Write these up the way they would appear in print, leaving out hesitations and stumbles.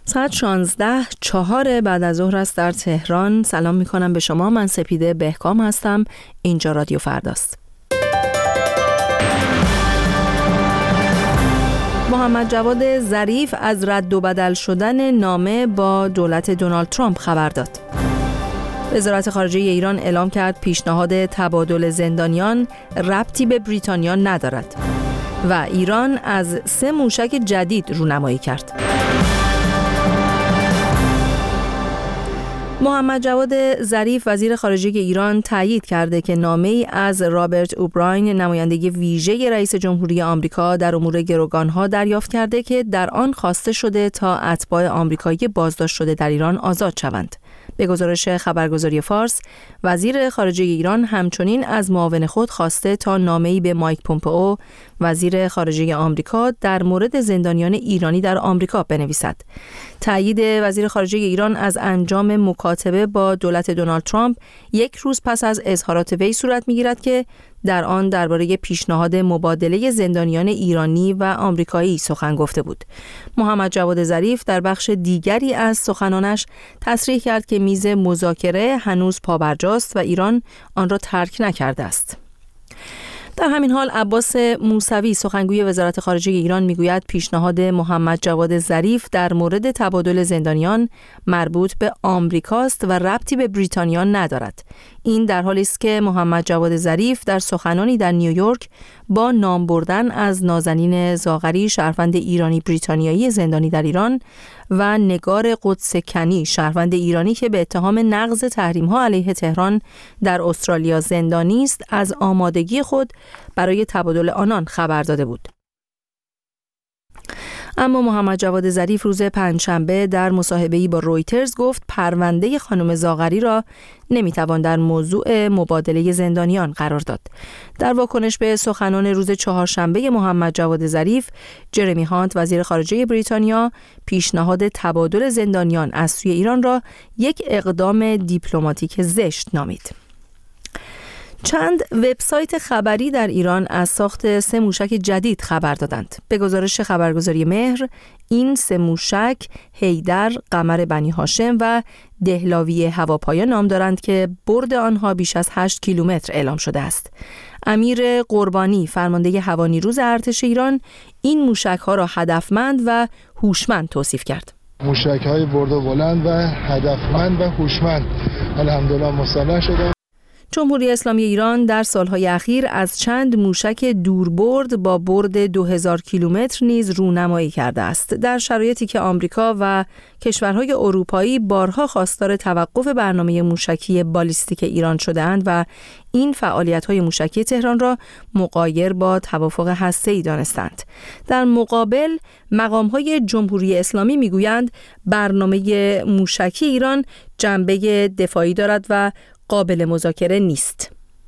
ساعت 16:04 بعد از ظهر است در تهران. سلام میکنم به شما. من سپیده بهکام هستم. اینجا رادیو فرداست. محمد جواد ظریف از رد و بدل شدن نامه با دولت دونالد ترامپ خبر داد. وزارت خارجه ایران اعلام کرد پیشنهاد تبادل زندانیان ربطی به بریتانیا ندارد و ایران از 3 موشک جدید رونمایی کرد. محمد جواد ظریف وزیر خارجه ایران تایید کرده که نامه‌ای از رابرت اوبراین نماینده ویژه رئیس جمهوری آمریکا در امور گروگان‌ها دریافت کرده که در آن خواسته شده تا اتباع آمریکایی بازداشت شده در ایران آزاد شوند. به گزارش خبرگزاری فارس، وزیر خارجه ایران همچنین از معاون خود خواسته تا نامه‌ای به مایک پومپئو وزیر خارجه آمریکا در مورد زندانیان ایرانی در آمریکا بنویسد. تایید وزیر خارجه ایران از انجام مکاتبه با دولت دونالد ترامپ 1 روز پس از اظهارات وی صورت می‌گیرد که در آن درباره پیشنهاد مبادله زندانیان ایرانی و آمریکایی سخن گفته بود. محمد جواد ظریف در بخش دیگری از سخنانش تصریح کرد که میز مذاکره هنوز پابرجاست و ایران آن را ترک نکرده است. در همین حال عباس موسوی سخنگوی وزارت خارجه ایران میگوید پیشنهاد محمد جواد ظریف در مورد تبادل زندانیان مربوط به آمریکاست و ربطی به بریتانیا ندارد. این در حالی است که محمد جواد ظریف در سخنانی در نیویورک با نام بردن از نازنین زاغری شهروند ایرانی بریتانیایی زندانی در ایران و نگار قدس کنی شهروند ایرانی که به اتهام نقض تحریم‌ها علیه تهران در استرالیا زندانی است از آمادگی خود برای تبادل آنان خبر داده بود. اما محمد جواد ظریف روز پنجشنبه در مصاحبه‌ای با رویترز گفت پرونده خانم زاغری را نمیتوان در موضوع مبادله زندانیان قرار داد. در واکنش به سخنان روز چهارشنبه محمد جواد ظریف، جرمی هانت وزیر خارجه بریتانیا پیشنهاد تبادل زندانیان از سوی ایران را یک اقدام دیپلماتیک زشت نامید. چند وبسایت خبری در ایران از ساخت 3 موشک جدید خبر دادند. به گزارش خبرگزاری مهر، این 3 موشک حیدر، قمر بنی هاشم و دهلاوی هواپایه نام دارند که برد آنها بیش از 8 کیلومتر اعلام شده است. امیر قربانی فرمانده هوانیروز ارتش ایران این موشک‌ها را هدفمند و هوشمند توصیف کرد. موشک‌های برد و بلند و هدفمند و هوشمند الحمدلله مسلح شدند. جمهوری اسلامی ایران در سالهای اخیر از چند موشک دوربرد با برد 2000 کیلومتر نیز رونمایی کرده است. در شرایطی که آمریکا و کشورهای اروپایی بارها خواستار توقف برنامه موشکی بالیستیک ایران شده‌اند و این فعالیت‌های موشکی تهران را مغایر با توافق هسته‌ای دانستند. در مقابل مقام‌های جمهوری اسلامی می‌گویند برنامه موشکی ایران جنبه دفاعی دارد و قابل مذاکره نیست.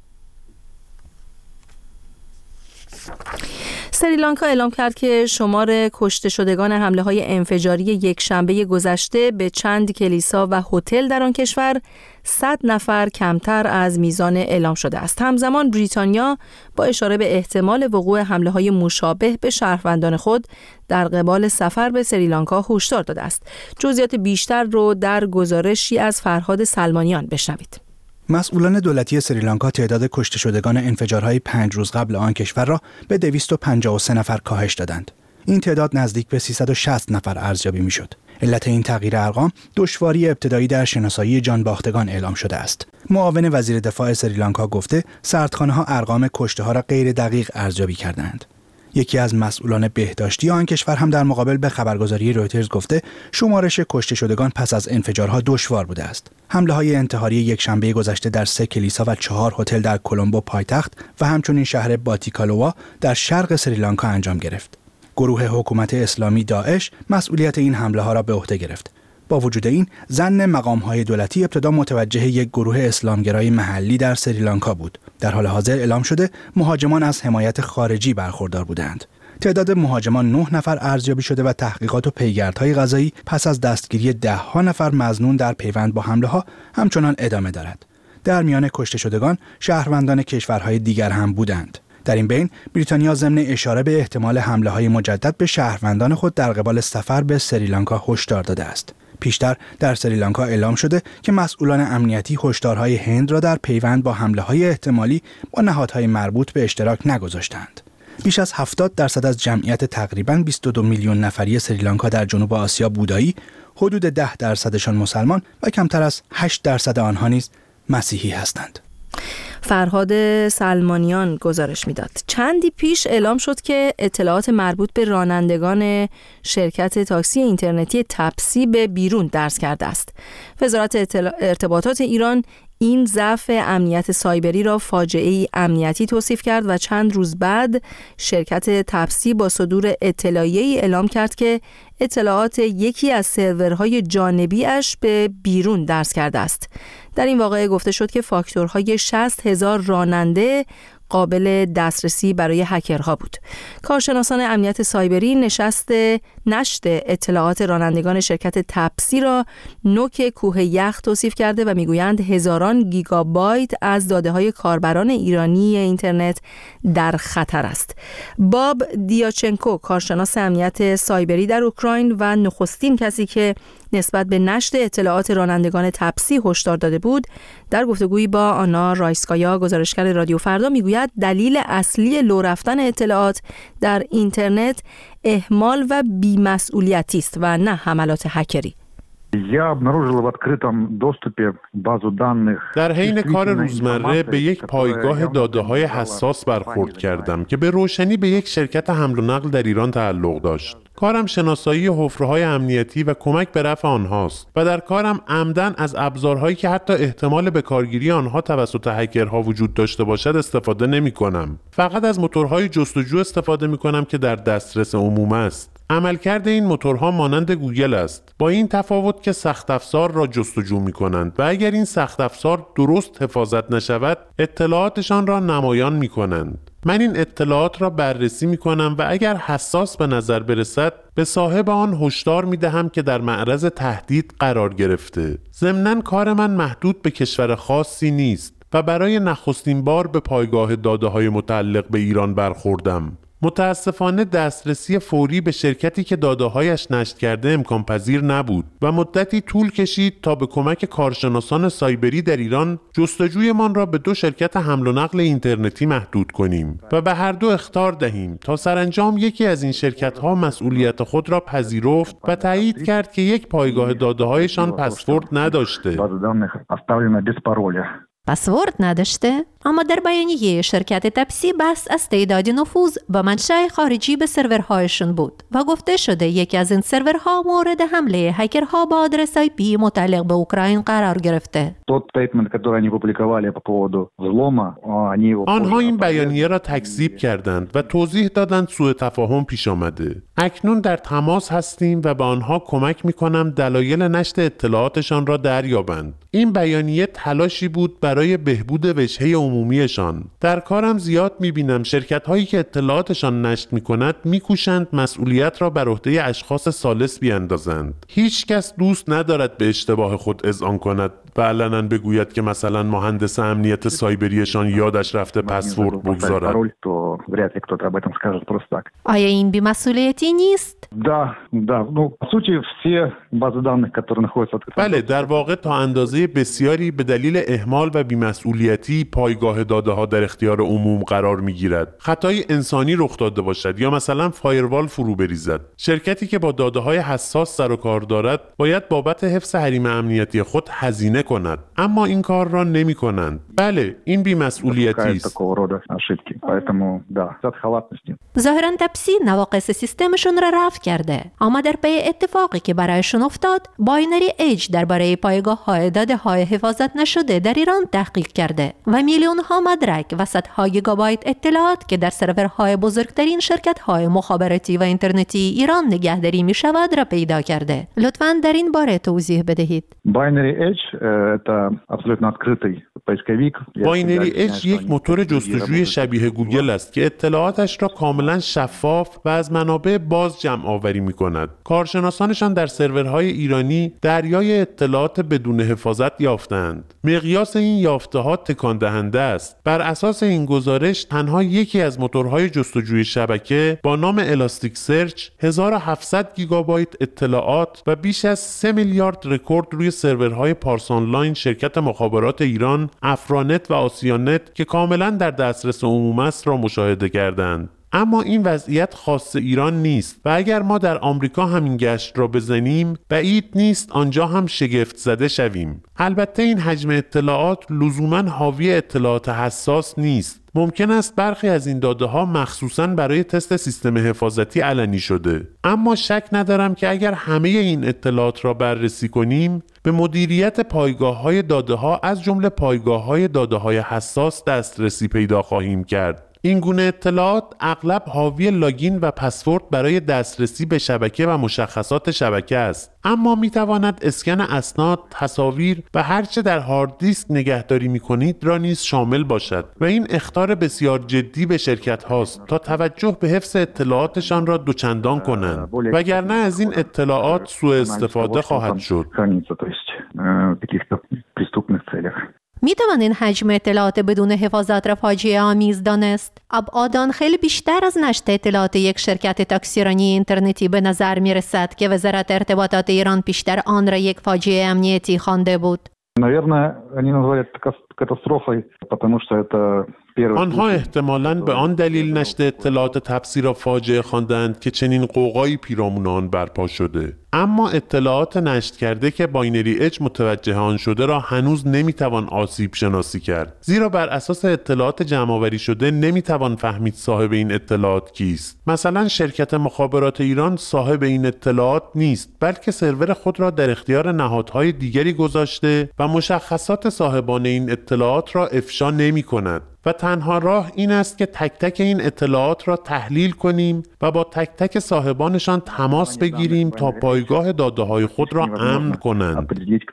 سریلانکا اعلام کرد که شمار کشته شدگان حمله‌های انفجاری یک شنبه گذشته به چند کلیسا و هتل در آن کشور 100 نفر کمتر از میزان اعلام شده است. همزمان بریتانیا با اشاره به احتمال وقوع حمله‌های مشابه به شهروندان خود در قبال سفر به سریلانکا هشدار داده است. جزئیات بیشتر رو در گزارشی از فرهاد سلمانیان بشنوید. مسئولان دولتی سریلانکا تعداد کشته شدگان انفجارهای 5 روز قبل آن کشور را به 253 نفر کاهش دادند. این تعداد نزدیک به 360 نفر ارزیابی میشد. علت این تغییر ارقام دشواری ابتدایی در شناسایی جانباختگان اعلام شده است. معاون وزیر دفاع سریلانکا گفته سردخانه‌ها ارقام کشته‌ها را غیر دقیق ارزیابی کردند. یکی از مسئولان بهداشتی آن کشور هم در مقابل به خبرگزاری رویترز گفته شمارش کشته شدگان پس از انفجارها دشوار بوده است. حمله‌های انتحاری یک شنبه گذشته در 3 کلیسا و 4 هتل در کلمبو پایتخت و همچنین شهر باتیکالوا در شرق سریلانکا انجام گرفت. گروه حکومت اسلامی داعش مسئولیت این حمله‌ها را به عهده گرفت. با وجود این، ظن مقام‌های دولتی ابتدا متوجه یک گروه اسلامگرای محلی در سریلانکا بود. در حال حاضر اعلام شده مهاجمان از حمایت خارجی برخوردار بودند. تعداد مهاجمان 9 نفر ارزیابی شده و تحقیقات و پیگردهای قضایی پس از دستگیری 10 نفر مظنون در پیوند با حمله‌ها همچنان ادامه دارد. در میان کشته شدگان شهروندان کشورهای دیگر هم بودند. در این بین بریتانیا ضمن اشاره به احتمال حمله‌های مجدد به شهروندان خود در قبال سفر به سریلانکا هشدار داده است. پیشتر در سریلانکا اعلام شده که مسئولان امنیتی هشدارهای هند را در پیوند با حمله‌های احتمالی با نهادهای مربوط به اشتراک نگذاشتند. بیش از 70% از جمعیت تقریباً 22 میلیون نفری سریلانکا در جنوب آسیا بودایی، حدود 10% مسلمان و کمتر از 8% آنها نیز مسیحی هستند. فرهاد سلمانیان گزارش میداد. چندی پیش اعلام شد که اطلاعات مربوط به رانندگان شرکت تاکسی اینترنتی تپسی به بیرون درز کرده است. وزارت ارتباطات ایران این ضعف امنیت سایبری را فاجعه‌ای امنیتی توصیف کرد و چند روز بعد شرکت تپسی با صدور اطلاعیه‌ای اعلام کرد که اطلاعات یکی از سرورهای جانبی اش به بیرون درز کرده است. در این واقعه گفته شد که فاکتورهای 60,000 راننده قابل دسترسی برای هکرها بود. کارشناسان امنیت سایبری نشت اطلاعات رانندگان شرکت تپسی را نوک کوه یخ توصیف کرده و میگویند هزاران گیگابایت از داده‌های کاربران ایرانی اینترنت در خطر است. باب دیاچنکو، کارشناس امنیت سایبری در اوکراین و نخستین کسی که نسبت به نشت اطلاعات رانندگان تپسی هشدار داده بود، در گفتگویی با آنا رایسکایا گزارشگر رادیو فردا میگوید دلیل اصلی لو رفتن اطلاعات در اینترنت اهمال و بی‌مسئولیتی است و نه حملات هکری. در حین کار روزمره به یک پایگاه داده‌های حساس برخورد کردم که به روشنی به یک شرکت حمل و نقل در ایران تعلق داشت. کارم شناسایی حفره‌های امنیتی و کمک به رفع آنهاست و در کارم عمدن از ابزارهایی که حتی احتمال به کارگیری آنها توسط هکرها وجود داشته باشد استفاده نمی‌کنم. فقط از موتورهای جستجو استفاده می‌کنم که در دسترس عموم است. عملکرد این موتورها مانند گوگل است، با این تفاوت که سخت افزار را جستجو می‌کنند و اگر این سخت افزار درست حفاظت نشود اطلاعاتشان را نمایان می‌کنند. من این اطلاعات را بررسی می‌کنم و اگر حساس به نظر برسد به صاحب آن هشدار می‌دهم که در معرض تهدید قرار گرفته. ضمناً کار من محدود به کشور خاصی نیست و برای نخستین بار به پایگاه داده‌های متعلق به ایران برخوردم. متاسفانه دسترسی فوری به شرکتی که داده‌هایش نشت کرده امکان پذیر نبود و مدتی طول کشید تا به کمک کارشناسان سایبری در ایران جستجویمان را به 2 شرکت حمل و نقل اینترنتی محدود کنیم و به هر دو اخطار دهیم تا سرانجام یکی از این شرکت‌ها مسئولیت خود را پذیرفت و تایید کرد که یک پایگاه داده‌هایشان پسورد نداشته. پسورد نداشته؟ اما در بیانیه شرکت تپسی بحث از تعداد نفوذ و منشأ خارجی به سرورهایشون بود و گفته شده یکی از این سرورها مورد حمله هکرها با آدرس IP متعلق به اوکراین قرار گرفته. آنها این بیانیه را تکذیب کردند و توضیح دادند سوء تفاهم پیش آمده. اکنون در تماس هستیم و به آنها کمک می‌کنم دلایل نشت اطلاعاتشان را دریابند. این بیانیه تلاشی بود برای بهبود وجهه عمومیشان. در کارم زیاد می‌بینم شرکت‌هایی که اطلاعاتشان نشت می‌کند می‌کوشند مسئولیت را بر عهده اشخاص ثالث بیاندازند. هیچ کس دوست ندارد به اشتباه خود اذعان کند و علنا بگوید که مثلا مهندس امنیت سایبریشان یادش رفته پسورد بگذارد. آیا این بی‌مسئولیتی نیست؟ بله، در واقع تا اندازه بسیاری به دلیل اهمال و بی‌مسئولیتی پایگاه داده‌ها در اختیار عموم قرار می‌گیرد. خطای انسانی رخ داده باشد یا مثلا فایروال فرو بریزد. شرکتی که با داده‌های حساس سر و کار دارد باید بابت حفظ حریم امنیتی خود هزینه کند، اما این کار را نمی‌کنند. بله، این بی‌مسئولیتی است. ظاهراً تپسی نواقص سیستمشون را رفع کرده، اما در پی اتفاقی که برایشون افتاد، باینری ایج درباره پایگاه‌های داده‌های حفاظت نشده در ایران تحقیق کرده و میلیون‌ها مدرک و صدها گیگابایت اطلاعات که در سرورهای بزرگترین شرکت‌های مخابراتی و اینترنتی ایران نگهداری می‌شود را پیدا کرده. لطفاً در این باره توضیح بدهید. Binary Edge это абсолютно открытый باینری اج یک موتور جستجوی شبیه گوگل است که اطلاعاتش را کاملا شفاف و از منابع باز جمع آوری می‌کند. کارشناسانشان در سرورهای ایرانی دریای اطلاعات بدون حفاظت یافتند. مقیاس این یافته‌ها تکان دهنده است. بر اساس این گزارش تنها یکی از موتورهای جستجوی شبکه با نام الاستیک سرچ 1700 گیگابایت اطلاعات و بیش از 3 میلیارد رکورد روی سرورهای پارس آنلاین شرکت مخابرات ایران، افرانت و آسیانت که کاملا در دسترس عموم است را مشاهده کردند. اما این وضعیت خاص ایران نیست و اگر ما در آمریکا همین گشت را بزنیم بعید نیست آنجا هم شگفت زده شویم. البته این حجم اطلاعات لزوماً حاوی اطلاعات حساس نیست. ممکن است برخی از این داده‌ها مخصوصاً برای تست سیستم حفاظتی علنی شده. اما شک ندارم که اگر همه این اطلاعات را بررسی کنیم به مدیریت پایگاه‌های داده‌ها از جمله پایگاه‌های داده‌های حساس دسترسی پیدا خواهیم کرد. این گونه اطلاعات اغلب حاوی لاگین و پسورد برای دسترسی به شبکه و مشخصات شبکه است، اما می تواند اسکن اسناد، تصاویر و هرچه در هارد دیسک نگهداری می کنید را نیز شامل باشد و این اخطار بسیار جدی به شرکت هاست تا توجه به حفظ اطلاعاتشان را دوچندان کنند، وگرنه از این اطلاعات سوء استفاده خواهد شد. می توانید حجم اطلاعات بدون حفاظت را فاجعه آمیز دانست؟ ابعاد آن خیلی بیشتر از نشت اطلاعات یک شرکت تاکسیرانی اینترنتی به نظر می رسد که وزارت ارتباطات ایران پیشتر آن را یک فاجعه امنیتی خوانده بود. آنها احتمالاً به آن دلیل نشر اطلاعات تبصیر را فاجعه خواندند که چنین قوقایی پیرامون آن برپا شده. اما اطلاعات نشر کرده که باینری اج متوجه آن شده را هنوز نمیتوان آسیب شناسی کرد، زیرا بر اساس اطلاعات جمع آوری شده نمیتوان فهمید صاحب این اطلاعات کیست. مثلا شرکت مخابرات ایران صاحب این اطلاعات نیست، بلکه سرور خود را در اختیار نهادهای دیگری گذاشته و مشخصات صاحبان این اطلاعات را افشا نمی‌کند. و تنها راه این است که تک تک این اطلاعات را تحلیل کنیم و با تک تک صاحبانشان تماس بگیریم تا پایگاه داده‌های خود را امن کنند.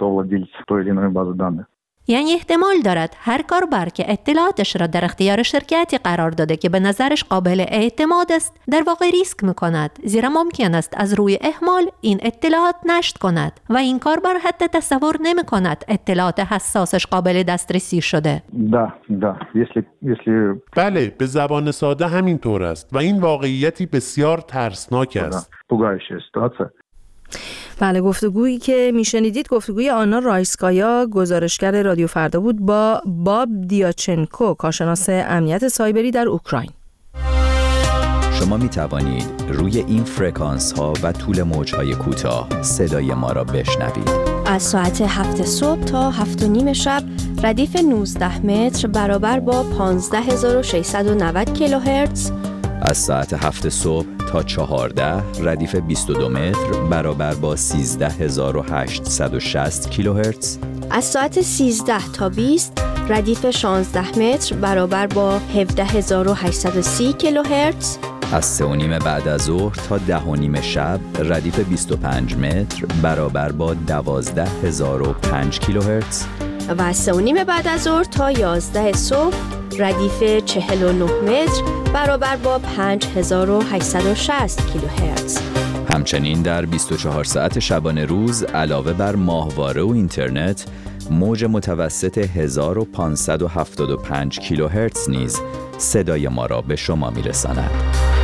یعنی احتمال دارد هر کاربر که اطلاعاتش را در اختیار شرکتی قرار داده که به نظرش قابل اعتماد است در واقع ریسک می‌کند، زیرا ممکن است از روی اهمال این اطلاعات نشر کند و این کاربر حتی تصور نمی‌کند اطلاعات حساسش قابل دسترسی شده. بله، به زبان ساده همین طور است و این واقعیتی بسیار ترسناک است. بله، گفتگویی که میشنیدید گفتگوی آنا رایسکایا، گزارشگر رادیو فردا بود، با باب دیاچنکو، کارشناس امنیت سایبری در اوکراین. شما می توانید روی این فرکانس ها و طول موج های کوتاه صدای ما را بشنوید. از ساعت 7 صبح تا 7:30 شب ردیف 19 متر برابر با 15690 کیلوهرتز. از ساعت 7 صبح تا 14 ردیف 22 متر برابر با 13860 کیلوهرتز. از ساعت 13 تا 20 ردیف 16 متر برابر با 17830 کیلوهرتز. از 3:30 بعد از ظهر تا 10:30 شب ردیف 25 متر برابر با 12005 کیلوهرتز. و از 3:30 بعد از ظهر تا 11 صبح ردیف 49 متر برابر با 5860 کیلوهرتز. همچنین در 24 ساعت شبانه روز علاوه بر ماهواره و اینترنت، موج متوسط 1575 کیلوهرتز نیز صدای ما را به شما میرساند.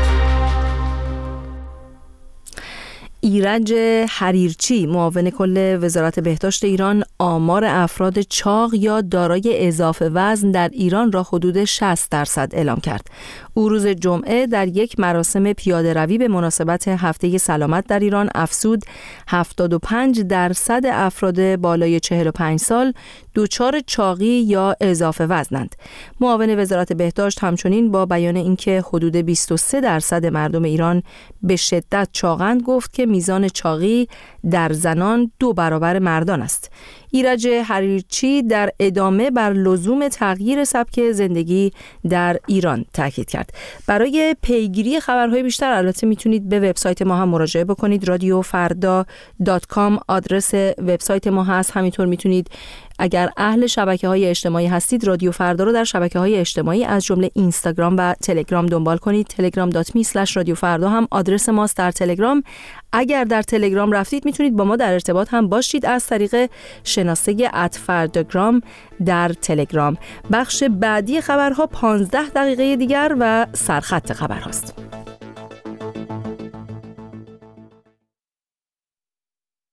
ایرج حریرچی، معاون کل وزارت بهداشت ایران، آمار افراد چاق یا دارای اضافه وزن در ایران را حدود 60% اعلام کرد. او روز جمعه در یک مراسم پیاده روی به مناسبت هفته سلامت در ایران افزود 75% افراد بالای 45 سال دچار چاقی یا اضافه وزنند. معاون وزارت بهداشت همچنین با بیان اینکه حدود 23% مردم ایران به شدت چاقند گفت که میزان چاقی در زنان 2 برابر مردان است. ایرج حریرچی در ادامه بر لزوم تغییر سبک زندگی در ایران تاکید کرد. برای پیگیری خبرهای بیشتر البته میتونید به وبسایت ما هم مراجعه بکنید. radiofarda.com آدرس وبسایت ما هست. همینطور میتونید اگر اهل شبکه‌های اجتماعی هستید، رادیو فردا رو در شبکه‌های اجتماعی از جمله اینستاگرام و تلگرام دنبال کنید. telegram.me/radioffarda هم آدرس ماست در تلگرام. اگر در تلگرام رفتید میتونید با ما در ارتباط هم باشید از طریق شناسه @فرداگرام در تلگرام. بخش بعدی خبرها 15 دقیقه دیگر و سرخط خبرهاست.